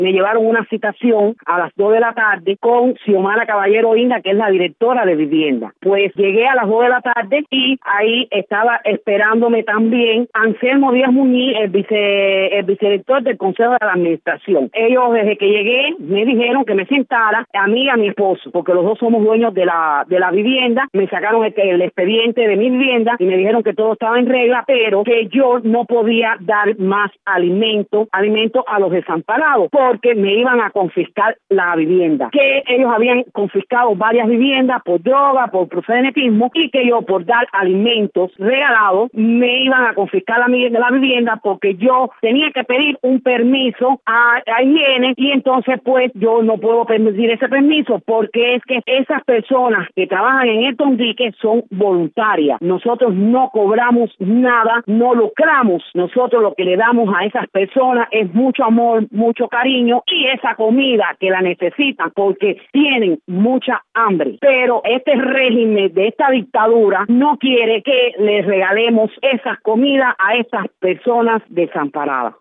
Me llevaron una citación a las 2 de la tarde con Xiomara Caballero Inga, que es la directora de vivienda. Pues llegué a las 2 de la tarde y ahí estaba esperándome también Anselmo Díaz Muñiz, el vicedirector del Consejo de la Administración. Ellos, desde que llegué, me dijeron que me sentara a mí y a mi esposo, porque los dos somos dueños de la vivienda. Me sacaron el expediente de mi vivienda y me dijeron que todo estaba en regla, pero que yo no podía dar más alimento a los desamparados, porque me iban a confiscar la vivienda, que ellos habían confiscado varias viviendas por droga, por proxenetismo, y que yo, por dar alimentos regalados, me iban a confiscar la vivienda, porque yo tenía que pedir un permiso a higiene, y entonces pues yo no puedo permitir ese permiso, porque es que esas personas que trabajan en el Tondique son voluntarias. Nosotros no cobramos nada, no lucramos. Nosotros lo que le damos a esas personas es mucho amor, mucho cariño, y esa comida que la necesitan porque tienen mucha hambre. Pero este régimen de esta dictadura no quiere que les regalemos esas comidas a esas personas desamparadas.